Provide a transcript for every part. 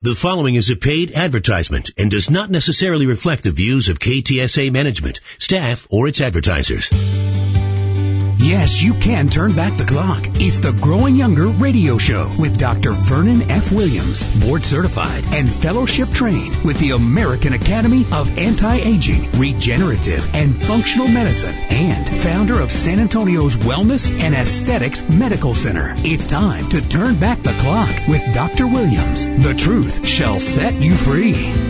The following is a paid advertisement and does not necessarily reflect the views of KTSA management, staff, or its advertisers. Yes, you can turn back the clock. It's the Growing Younger radio show with Dr. Vernon F. Williams, board certified and fellowship trained with the American Academy of Anti-Aging, Regenerative, and Functional Medicine, and founder of San Antonio's Wellness and Aesthetics Medical Center. It's time to turn back the clock with Dr. Williams. The truth shall set you free.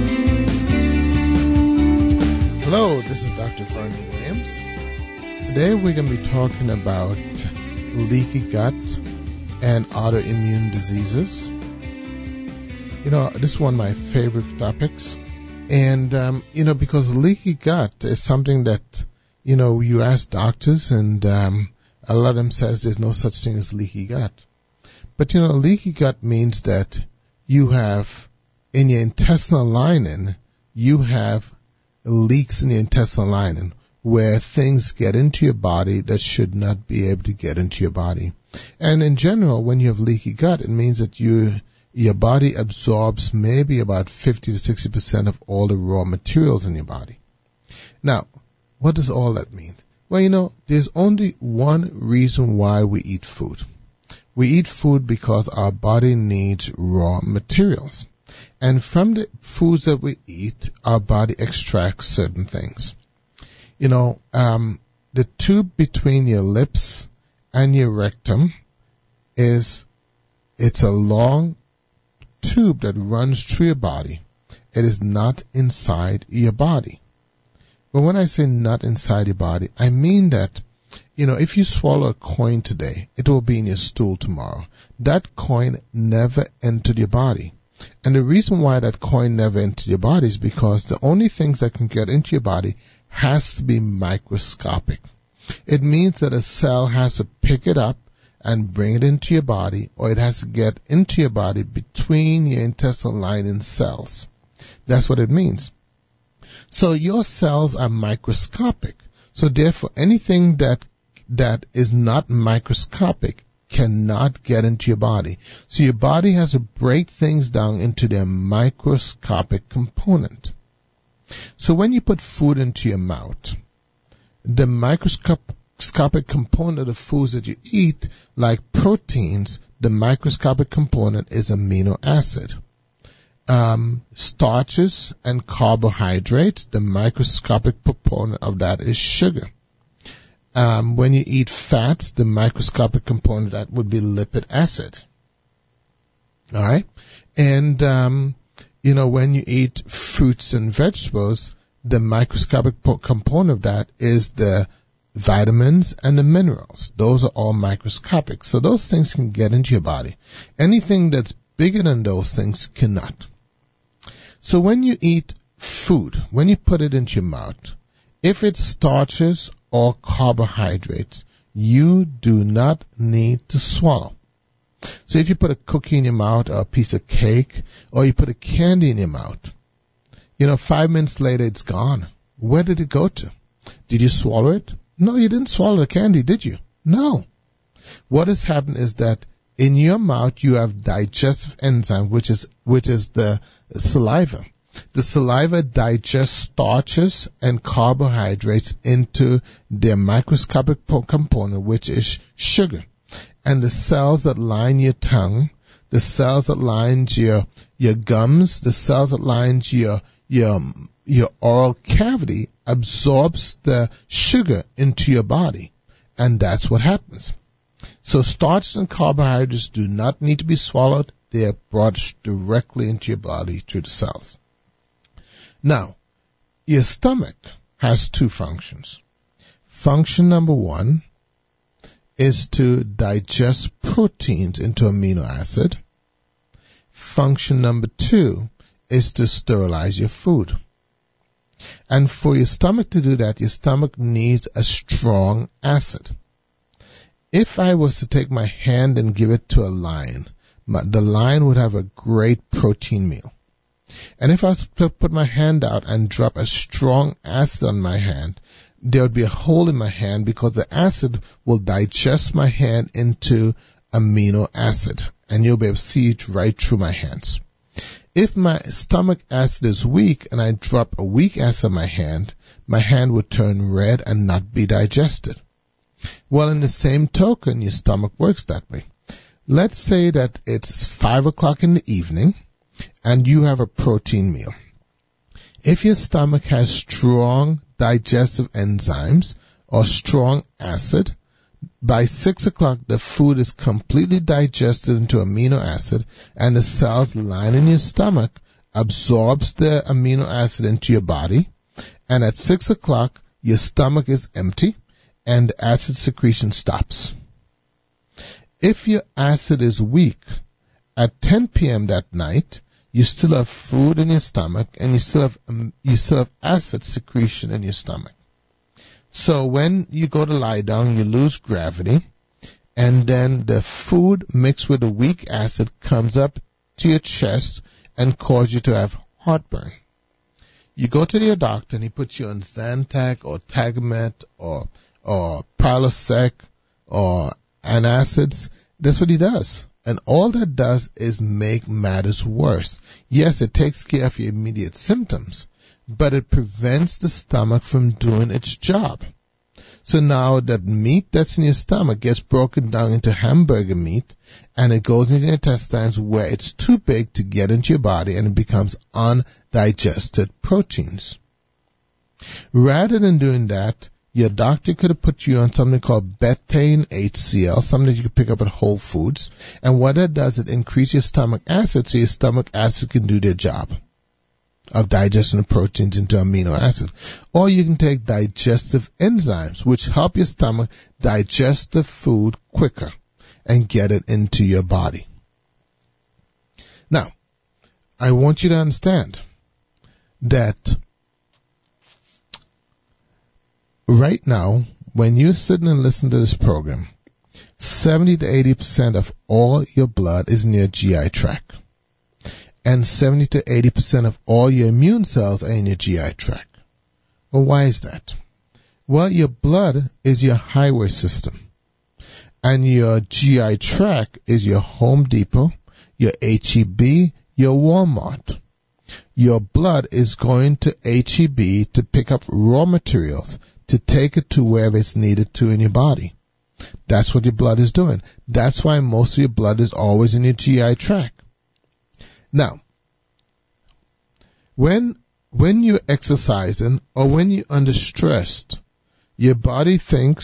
Hello, this is Dr. Vernon Williams. Today we're going to be talking about leaky gut and autoimmune diseases. You know, this is one of my favorite topics. And, because leaky gut is something that, you ask doctors and a lot of them says there's no such thing as leaky gut. But, leaky gut means that you have, in your intestinal lining, you have leaks in the intestinal lining, where things get into your body that should not be able to get into your body. And in general, when you have leaky gut, it means that your body absorbs maybe about 50 to 60% of all the raw materials in your body. Now, what does all that mean? Well, there's only one reason why we eat food. We eat food because our body needs raw materials. And from the foods that we eat, our body extracts certain things. The tube between your lips and your rectum it's a long tube that runs through your body. It is not inside your body. But when I say not inside your body, I mean that, if you swallow a coin today, it will be in your stool tomorrow. That coin never entered your body. And the reason why that coin never entered your body is because the only things that can get into your body has to be microscopic. It means that a cell has to pick it up and bring it into your body, or it has to get into your body between your intestinal lining cells. That's what it means. So your cells are microscopic. So therefore, anything that is not microscopic cannot get into your body. So your body has to break things down into their microscopic component. So when you put food into your mouth, the microscopic component of the foods that you eat, like proteins, the microscopic component is amino acid. Starches and carbohydrates, the microscopic component of that is sugar. When you eat fats, the microscopic component of that would be lipid acid. All right? And, when you eat fruits and vegetables, the microscopic component of that is the vitamins and the minerals. Those are all microscopic. So those things can get into your body. Anything that's bigger than those things cannot. So when you eat food, when you put it into your mouth, if it's starches or carbohydrates, you do not need to swallow. So if you put a cookie in your mouth or a piece of cake or you put a candy in your mouth, 5 minutes later it's gone. Where did it go to? Did you swallow it? No, you didn't swallow the candy, did you? No. What has happened is that in your mouth you have digestive enzyme, which is the saliva. The saliva digests starches and carbohydrates into their microscopic component, which is sugar. And the cells that line your tongue, the cells that line your gums, the cells that line your oral cavity absorbs the sugar into your body. And that's what happens. So starches and carbohydrates do not need to be swallowed. They are brought directly into your body through the cells. Now, your stomach has two functions. Function number one is to digest proteins into amino acid. Function number two is to sterilize your food. And for your stomach to do that, your stomach needs a strong acid. If I was to take my hand and give it to a lion, the lion would have a great protein meal. And if I was to put my hand out and drop a strong acid on my hand, there would be a hole in my hand because the acid will digest my hand into amino acid, and you'll be able to see it right through my hands. If my stomach acid is weak and I drop a weak acid in my hand would turn red and not be digested. Well, in the same token, your stomach works that way. Let's say that it's 5 o'clock in the evening and you have a protein meal. If your stomach has strong digestive enzymes or strong acid, by 6 o'clock the food is completely digested into amino acid and the cells lining your stomach absorbs the amino acid into your body, and at 6 o'clock your stomach is empty and the acid secretion stops. If your acid is weak, at 10 p.m. that night, you still have food in your stomach and you still have acid secretion in your stomach. So when you go to lie down, you lose gravity, and then the food mixed with the weak acid comes up to your chest and causes you to have heartburn. You go to your doctor and he puts you on Zantac or Tagamet or Prilosec or antacids. That's what he does. And all that does is make matters worse. Yes, it takes care of your immediate symptoms, but it prevents the stomach from doing its job. So now that meat that's in your stomach gets broken down into hamburger meat, and it goes into your intestines where it's too big to get into your body, and it becomes undigested proteins. Rather than doing that, your doctor could have put you on something called betaine HCl, something that you could pick up at Whole Foods. And what that does, it increases your stomach acid so your stomach acid can do their job of digesting the proteins into amino acid. Or you can take digestive enzymes, which help your stomach digest the food quicker and get it into your body. Now, I want you to understand that right now, when you're sitting and listening to this program, 70 to 80% of all your blood is in your GI tract. And 70 to 80% of all your immune cells are in your GI tract. Well, why is that? Well, your blood is your highway system. And your GI tract is your Home Depot, your H-E-B, your Walmart. Your blood is going to H-E-B to pick up raw materials, to take it to wherever it's needed to in your body. That's what your blood is doing. That's why most of your blood is always in your GI tract. Now, when you're exercising or when you're under stress, your body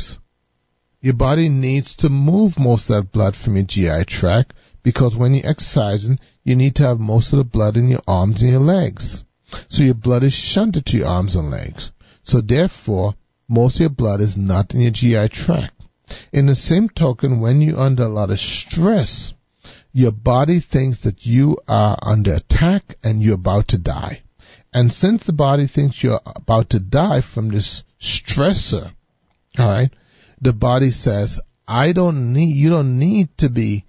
needs to move most of that blood from your GI tract, because when you're exercising, you need to have most of the blood in your arms and your legs. So your blood is shunted to your arms and legs. So therefore, most of your blood is not in your GI tract. In the same token, when you're under a lot of stress, your body thinks that you are under attack and you're about to die. And since the body thinks you're about to die from this stressor, all right, the body says, you don't need to be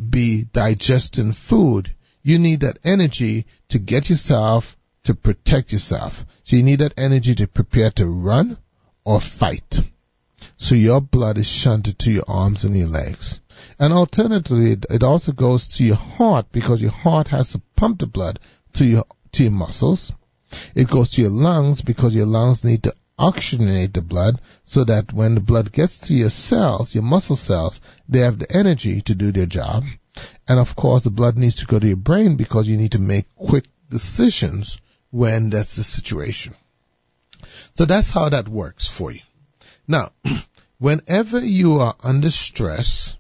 digesting food. You need that energy to get yourself, to protect yourself. So you need that energy to prepare to run or fight. So your blood is shunted to your arms and your legs. And alternatively, it also goes to your heart, because your heart has to pump the blood to your muscles. It goes to your lungs because your lungs need to oxygenate the blood so that when the blood gets to your cells, your muscle cells, they have the energy to do their job. And of course, the blood needs to go to your brain because you need to make quick decisions when that's the situation. So that's how that works for you. Now, whenever you are under stress,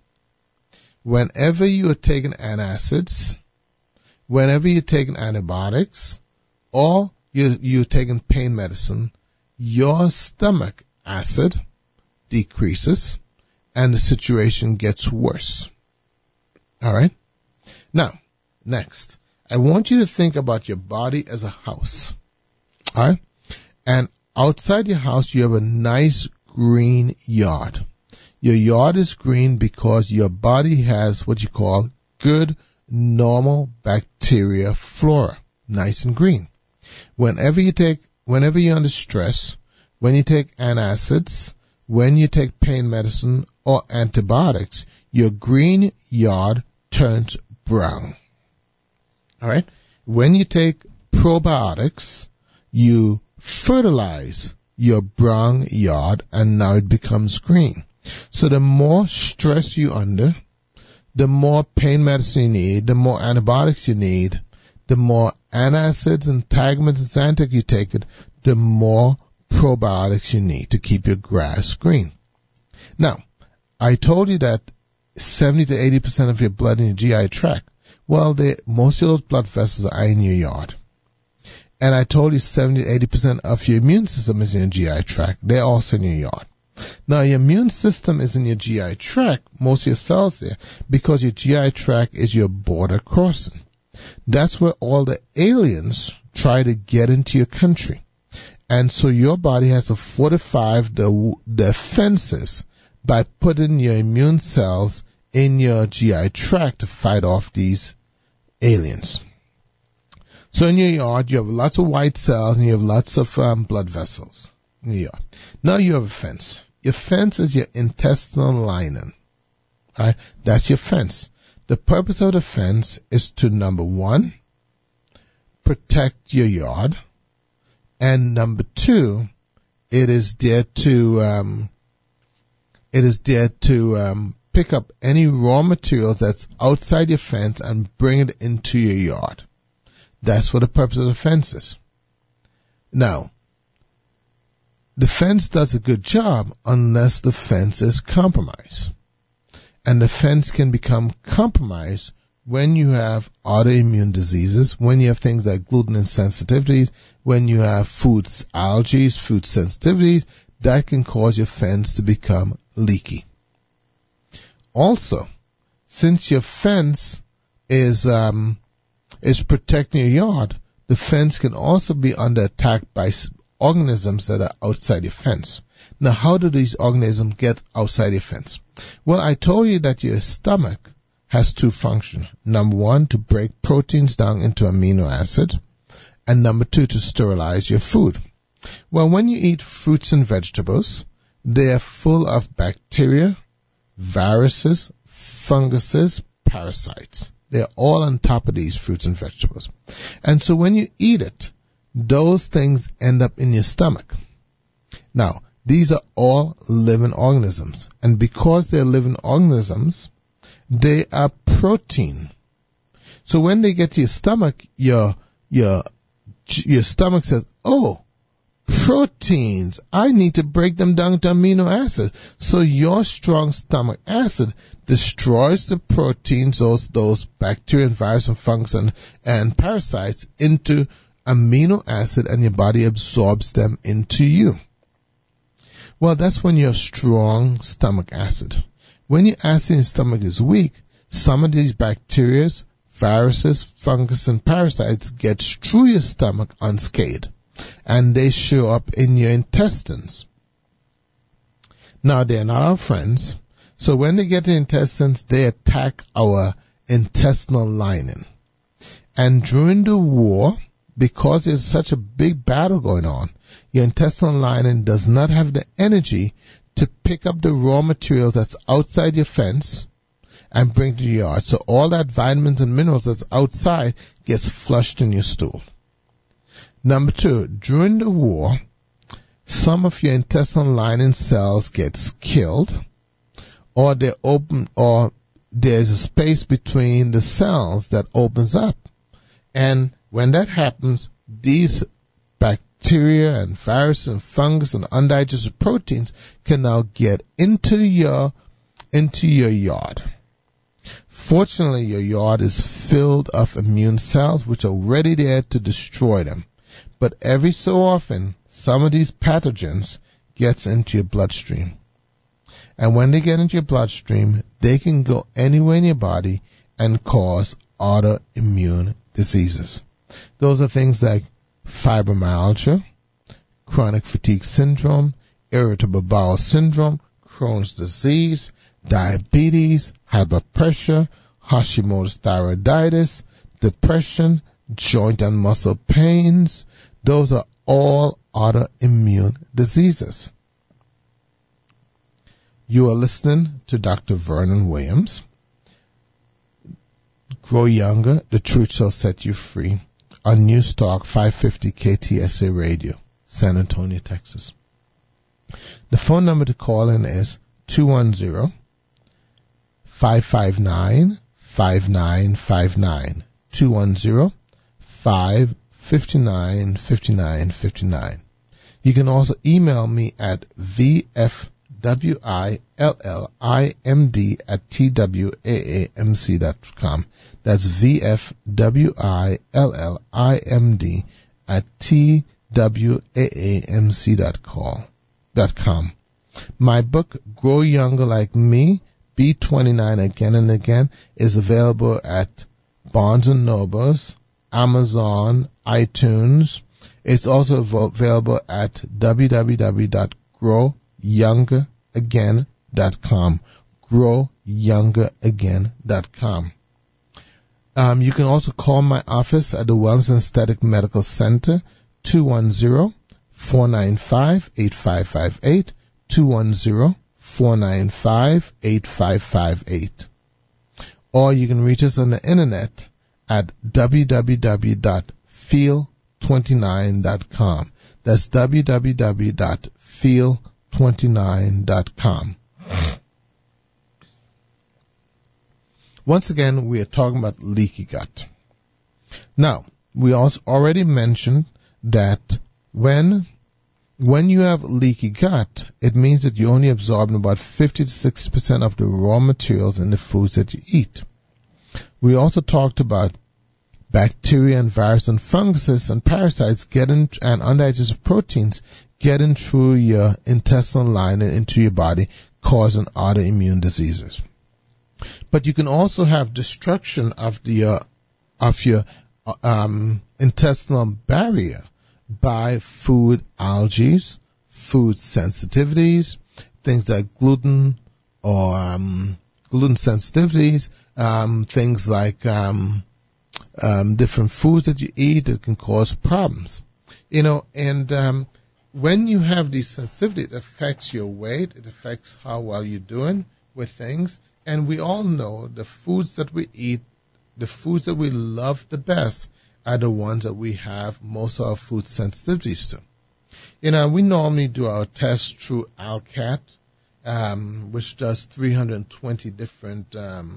whenever you are taking antacids, whenever you're taking antibiotics, or you're taking pain medicine, your stomach acid decreases and the situation gets worse. All right? Now, next, I want you to think about your body as a house. All right? And outside your house, you have a nice green yard. Your yard is green because your body has what you call good, normal bacteria flora, nice and green. Whenever you're under stress, when you take antacids, when you take pain medicine or antibiotics, your green yard turns brown. All right? when you take probiotics, you fertilize your brown yard and now it becomes green. So the more stress you under, the more pain medicine you need, the more antibiotics you need, the more antacids, antagonists, and Zantac you take it, the more probiotics you need to keep your grass green. Now, I told you that 70 to 80% of your blood in your GI tract, well, most of those blood vessels are in your yard. And I told you 70 to 80% of your immune system is in your GI tract. They're also in your yard. Now, your immune system is in your GI tract, most of your cells there, because your GI tract is your border crossing. That's where all the aliens try to get into your country. And so your body has to fortify the defenses by putting your immune cells in your GI tract to fight off these aliens. So in your yard, you have lots of white cells and you have lots of blood vessels in your yard. Now you have a fence. Your fence is your intestinal lining. All right? That's your fence. The purpose of the fence is to, number one, protect your yard. And number two, it is there to pick up any raw materials that's outside your fence and bring it into your yard. That's what the purpose of the fence is. Now, the fence does a good job unless the fence is compromised. And the fence can become compromised when you have autoimmune diseases, when you have things like gluten insensitivities, when you have food allergies, food sensitivities, that can cause your fence to become leaky. Also, since your fence is protecting your yard, the fence can also be under attack by organisms that are outside your fence. Now, how do these organisms get outside your fence? Well, I told you that your stomach has two functions. Number one, to break proteins down into amino acid, and number two, to sterilize your food. Well, when you eat fruits and vegetables, they are full of bacteria, viruses, funguses, parasites. They're all on top of these fruits and vegetables. And so when you eat it, those things end up in your stomach. Now, these are all living organisms. And because they're living organisms, they are protein. So when they get to your stomach, your stomach says, oh, proteins, I need to break them down to amino acid. So your strong stomach acid destroys the proteins, those bacteria and viruses and fungus and parasites into amino acid, and your body absorbs them into you. Well, that's when you have strong stomach acid. When your acid in your stomach is weak, some of these bacteria, viruses, fungus, and parasites get through your stomach unscathed, and they show up in your intestines. Now, they're not our friends, so when they get to the intestines, they attack our intestinal lining. And during the war, because there's such a big battle going on, your intestinal lining does not have the energy to pick up the raw materials that's outside your fence and bring to your yard. So all that vitamins and minerals that's outside gets flushed in your stool. Number two, during the war, some of your intestinal lining cells gets killed, or they're open, or there's a space between the cells that opens up. And when that happens, these bacteria and viruses and fungus and undigested proteins can now get into your yard. Fortunately, your yard is filled of immune cells which are ready there to destroy them. But every so often, some of these pathogens gets into your bloodstream. And when they get into your bloodstream, they can go anywhere in your body and cause autoimmune diseases. Those are things like fibromyalgia, chronic fatigue syndrome, irritable bowel syndrome, Crohn's disease, diabetes, high blood pressure, Hashimoto's thyroiditis, depression, joint and muscle pains. Those are all autoimmune diseases. You are listening to Dr. Vernon Williams. Grow younger, the truth shall set you free. on News Talk 550 KTSA Radio, San Antonio, Texas. The phone number to call in is 210-559-5959. 210-559-5959. You can also email me at vfwillimd@twaamc.com. That's vfwillimd@twaamc.com. My book, Grow Younger Like Me, Be 29 Again and Again, is available at Barnes & Nobles, Amazon, iTunes. It's also available at www.growyoungeragain.com. growyoungeragain.com. You can also call my office at the Wellness and Aesthetic Medical Center, 210-495-8558, 210-495-8558. Or you can reach us on the internet at www.feel29.com. That's www.feel29.com. Once again, we are talking about leaky gut. Now, we also already mentioned that when you have leaky gut, it means that you're only absorbing about 50 to 60% of the raw materials in the foods that you eat. We also talked about bacteria and viruses and funguses and parasites and undigested proteins getting through your intestinal lining into your body, causing autoimmune diseases. But you can also have destruction of your intestinal barrier by food allergies, food sensitivities, things like gluten or gluten sensitivities, things like different foods that you eat that can cause problems. When you have these sensitivities, it affects your weight, it affects how well you're doing with things. And we all know the foods that we eat, the foods that we love the best, are the ones that we have most of our food sensitivities to. We normally do our tests through ALCAT, which does 320 different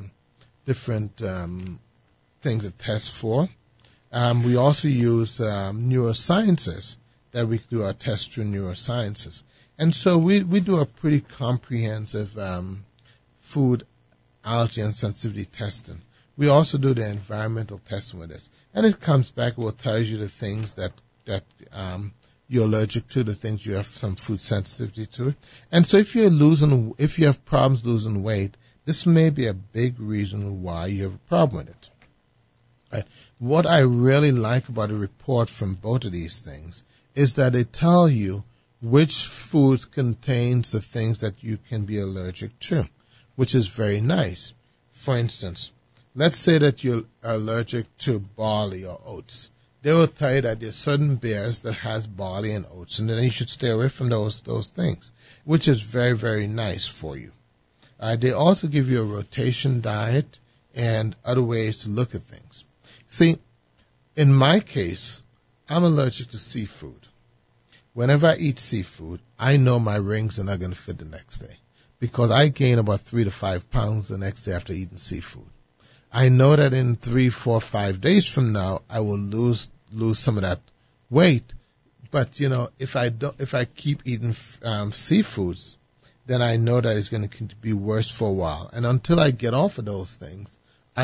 things it tests for. We also use neurosciences that we do our tests through neurosciences. And so we do a pretty comprehensive food allergy and sensitivity testing. We also do the environmental testing with this. And it comes back, it will tell you the things that you're allergic to, the things you have some food sensitivity to. And so if you have problems losing weight, this may be a big reason why you have a problem with it. Right. What I really like about a report from both of these things is that they tell you which foods contains the things that you can be allergic to, which is very nice. For instance, let's say that you're allergic to barley or oats. They will tell you that there's certain beers that has barley and oats, and then you should stay away from those things, which is very, very nice for you. They also give you a rotation diet and other ways to look at things. See, in my case, I'm allergic to seafood. Whenever I eat seafood, I know my rings are not going to fit the next day because I gain about 3 to 5 pounds the next day after eating seafood. I know that in 3, 4, 5 days from now, I will lose some of that weight. But if I keep eating seafoods, then I know that it's going to be worse for a while. And until I get off of those things,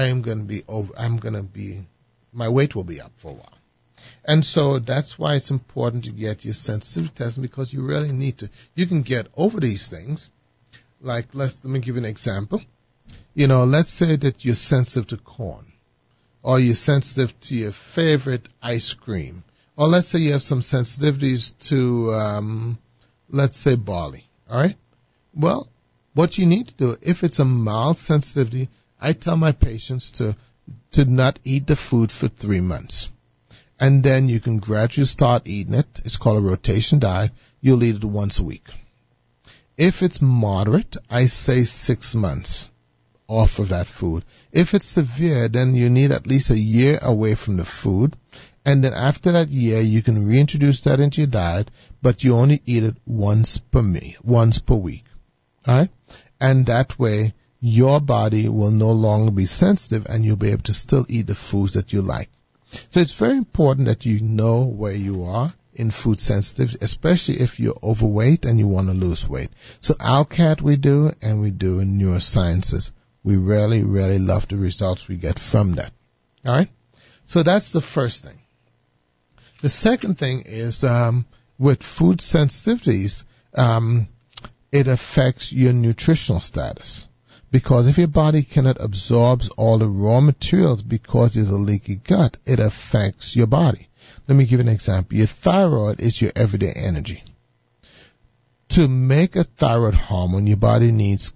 my weight will be up for a while. And so that's why it's important to get your sensitivity testing, because you really need to. You can get over these things. Like, let me give you an example. Let's say that you're sensitive to corn, or you're sensitive to your favorite ice cream, or let's say you have some sensitivities to, let's say barley. All right. Well, what you need to do, if it's a mild sensitivity, I tell my patients to not eat the food for 3 months. And then you can gradually start eating it. It's called a rotation diet. You'll eat it once a week. If it's moderate, I say 6 months off of that food. If it's severe, then you need at least a year away from the food. And then after that year, you can reintroduce that into your diet, but you only eat it once per week. All right? And that way, your body will no longer be sensitive and you'll be able to still eat the foods that you like. So it's very important that you know where you are in food sensitive, especially if you're overweight and you want to lose weight. So ALCAT we do, and we do in neurosciences. We really, really love the results we get from that. All right? So that's the first thing. The second thing is with food sensitivities, it affects your nutritional status. Because if your body cannot absorb all the raw materials because there's a leaky gut, it affects your body. Let me give you an example. Your thyroid is your everyday energy. To make a thyroid hormone, your body needs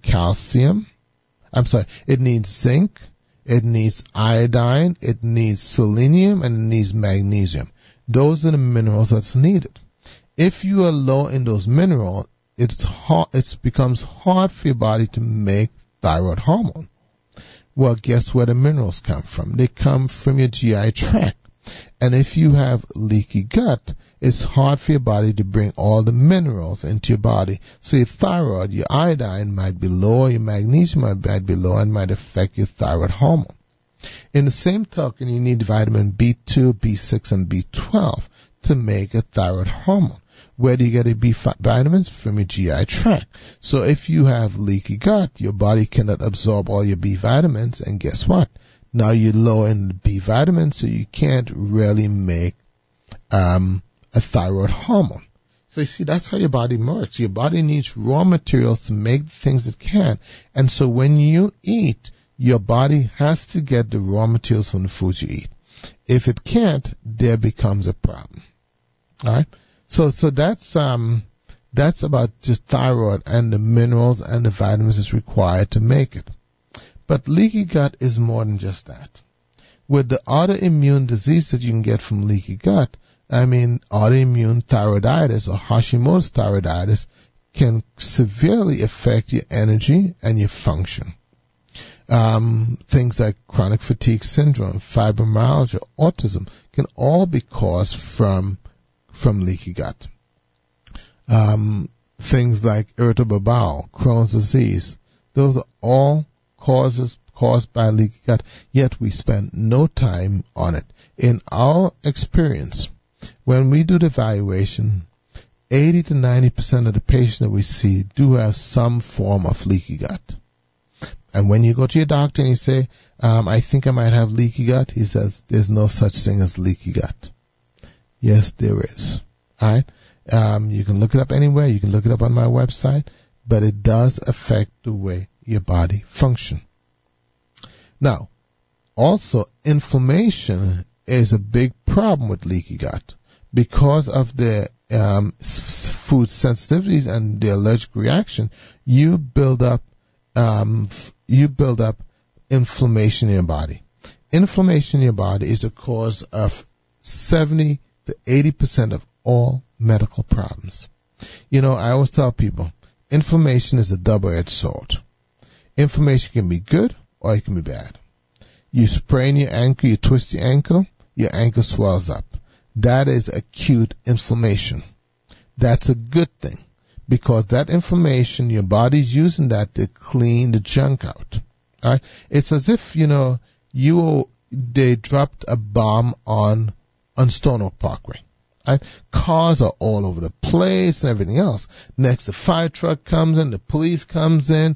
it needs zinc, it needs iodine, it needs selenium, and it needs magnesium. Those are the minerals that's needed. If you are low in those minerals, it becomes hard for your body to make thyroid hormone. Well, guess where the minerals come from? They come from your GI tract. And if you have leaky gut, it's hard for your body to bring all the minerals into your body. So your thyroid, your iodine might be low, your magnesium might be low, and might affect your thyroid hormone. In the same token, you need vitamin B2, B6, and B12 to make a thyroid hormone. Where do you get your B vitamins? From your GI tract. So if you have leaky gut, your body cannot absorb all your B vitamins, and guess what? Now you're low in the B vitamins, so you can't really make a thyroid hormone. So you see, that's how your body works. Your body needs raw materials to make the things it can. And so when you eat, your body has to get the raw materials from the foods you eat. If it can't, there becomes a problem. All right? So that's about just thyroid and the minerals and the vitamins that's required to make it. But leaky gut is more than just that. With the autoimmune disease that you can get from leaky gut, autoimmune thyroiditis or Hashimoto's thyroiditis can severely affect your energy and your function. Things like chronic fatigue syndrome, fibromyalgia, autism can all be caused from leaky gut. Things like irritable bowel, Crohn's disease, those are all causes caused by leaky gut, yet we spend no time on it. In our experience, when we do the evaluation, 80 to 90% of the patients that we see do have some form of leaky gut. And when you go to your doctor and you say, I think I might have leaky gut, he says, there's no such thing as leaky gut. Yes, there is. All right? You can look it up anywhere. You can look it up on my website. But it does affect the way your body functions. Now, also, inflammation is a big problem with leaky gut. Because of the food sensitivities and the allergic reaction, you build up inflammation in your body. Inflammation in your body is the cause of 70 to 80% of all medical problems. I always tell people, inflammation is a double-edged sword. Inflammation can be good or it can be bad. You sprain your ankle, you twist your ankle swells up. That is acute inflammation. That's a good thing because that inflammation, your body's using that to clean the junk out. All right? It's as if, they dropped a bomb on Stone Oak Parkway. Right? Cars are all over the place and everything else. Next, the fire truck comes in, the police comes in,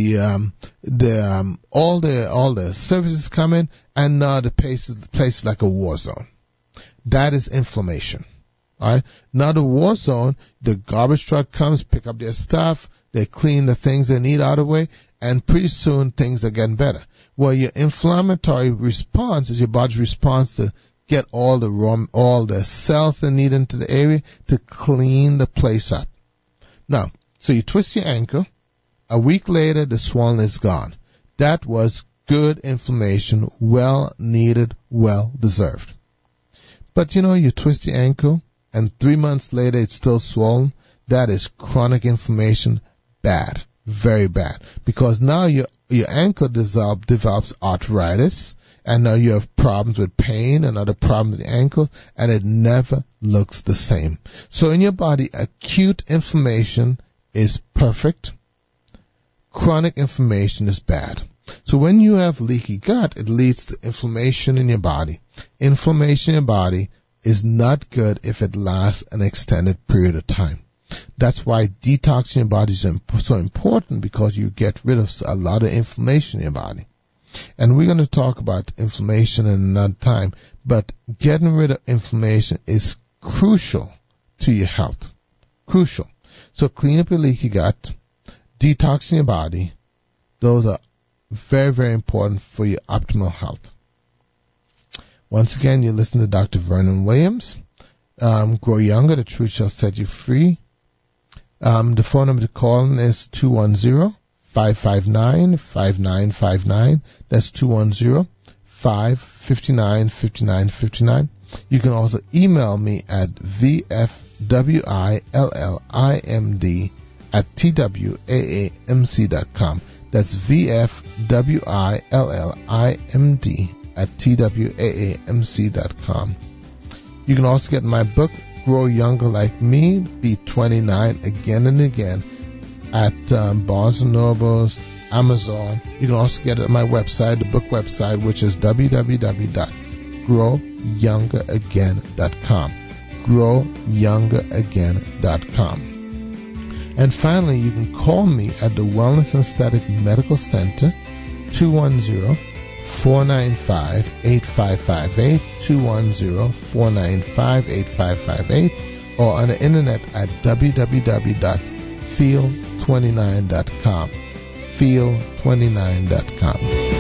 all the services come in, and now the place is like a war zone. That is inflammation. All right. Now the war zone, the garbage truck comes, pick up their stuff, they clean the things they need out of the way, and pretty soon things are getting better. Well, your inflammatory response is your body's response to get all the cells that need into the area to clean the place up. Now, so you twist your ankle. A week later, the swelling is gone. That was good inflammation, well needed, well deserved. But you twist your ankle, and 3 months later it's still swollen. That is chronic inflammation, bad, very bad. Because now you're your ankle develops arthritis, and now you have problems with pain and other problems with the ankle, and it never looks the same. So in your body, acute inflammation is perfect. Chronic inflammation is bad. So when you have leaky gut, it leads to inflammation in your body. Inflammation in your body is not good if it lasts an extended period of time. That's why detoxing your body is so important, because you get rid of a lot of inflammation in your body. And we're going to talk about inflammation in another time, but getting rid of inflammation is crucial to your health. Crucial. So clean up your leaky gut, detoxing your body. Those are very, very important for your optimal health. Once again, you listen to Dr. Vernon Williams. Grow Younger, the truth shall set you free. The phone number to call is 210-559-5959. That's 210-559-5959. You can also email me at vfwillimd@twaamc.com. That's vfwillimd@twaamc.com. You can also get my book, Grow Younger Like Me, Be 29 Again and Again, at Barnes & Noble's, Amazon. You can also get it at my website, the book website, which is www.growyoungeragain.com. growyoungeragain.com. And finally, you can call me at the Wellness and Aesthetic Medical Center, 210-495-8558, 210-495-8558, or on the internet at www.feel29.com, feel29.com.